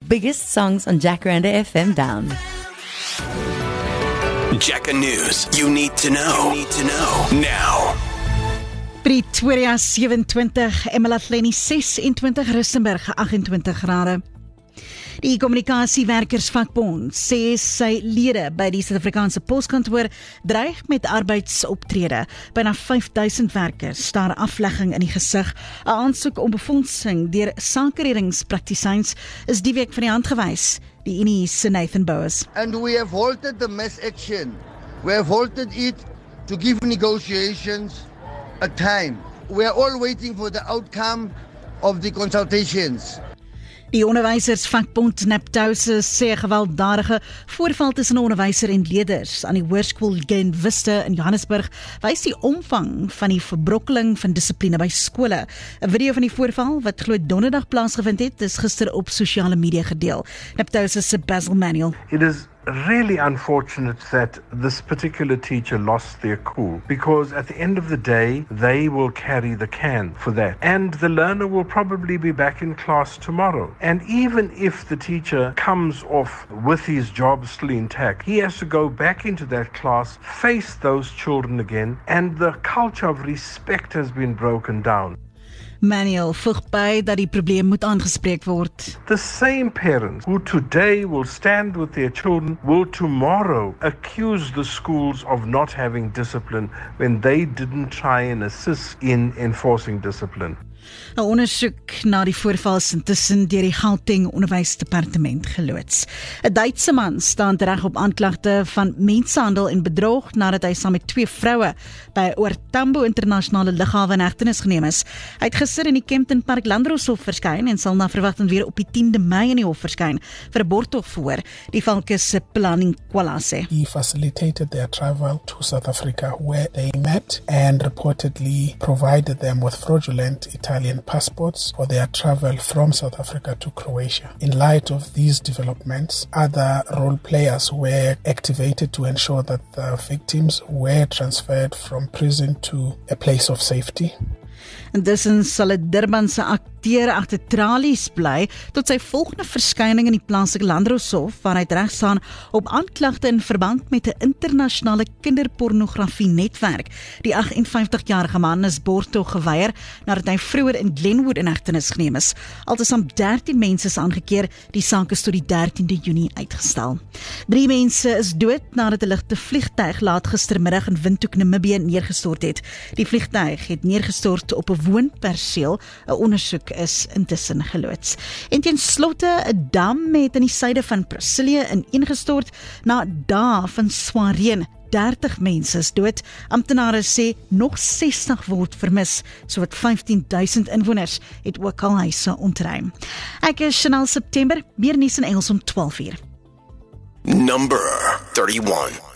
biggest songs on Jacaranda FM down. Jacka News. You need to know. Now. Pretoria 27, Emelathleni 26, Rustenburg 28 grade. Die Kommunikasiewerkersvakbond sê sy lede by die Suid-Afrikaanse Poskantoor dreig met arbeidsoptrede. Byna 5000 werkers staar aflegging in die gesig. 'n Aansoek om befondsing deur sakereddingspraktisyns is die week van die hand gewys. Die Unie se Nathan Bowers. And we have halted the mass action. We have halted it to give negotiations a time. We are all waiting for the outcome of the consultations. Die onderwysersvakbond Naptous sê gewelddadige voorval tussen 'n onderwyser en leerders aan die hoërskool Genviste in Johannesburg wys die omvang van die verbrokkeling van dissipline by skole. 'n Video van die voorval wat glo donderdag plaasgevind het, is gister op sosiale media gedeel. Naptous se Basil Manuel. It is really unfortunate that this particular teacher lost their cool, because at the end of the day they will carry the can for that, and the learner will probably be back in class tomorrow. And even if the teacher comes off with his job still intact, he has to go back into that class, face those children again, and the culture of respect has been broken down. Manuel voeg by dat die probleem moet aangespreek word. The same parents who today will stand with their children will tomorrow accuse the schools of not having discipline when they didn't try and assist in enforcing discipline. 'n Ondersoek na die voorval is intussen deur die Gauteng Onderwysdepartement geloods. 'n Duitse man staan reg op aanklagte van mensenhandel en bedrog nadat hy saam met 2 vroue by OR Internasionale Lughawe in hegtenis geneem is. Hy het gister in die Kempton Park Landdroshof verskyn en sal na verwagting weer op die 10de Mei in die hof verskyn vir 'n borgtogverhoor. Die Valkes se Planning Kwala sê. He facilitated their travel to South Africa where they met and reportedly provided them with fraudulent Italian passports for their travel from South Africa to Croatia. In light of these developments, other role players were activated to ensure that the victims were transferred from prison to a place of safety. Intussen sal 'n Durbanse akteur agter tralies bly tot sy volgende verskyning in die plaaslike Landdroshof waar hy reg staan op aanklagte in verband met 'n internasionale kinderpornografie netwerk. Die 58-jarige man is borgtog geweier nadat hy vroeër in Glenwood in hegtenis geneem is. Altesaam 13 mense is aangekeer. Die saak is tot die 13de Junie uitgestel. 3 mense is dood nadat 'n ligte vliegtuig laat gistermiddag in Windhoek, Namibië neergestort het. Die vliegtuig het neergestort op 'n woonperseel. 'n Ondersoek is intussen geloods. En ten slotte, 'n dam het in die suide van Brasilia ineengestort na dae van swaar reën. 30 mense is dood. Amptenare sê nog 60 word vermis. Sowat 15,000 inwoners het ook al huise ontruim. Ek is Chanel September, meer nuus in Engels om 12 uur. Number 31.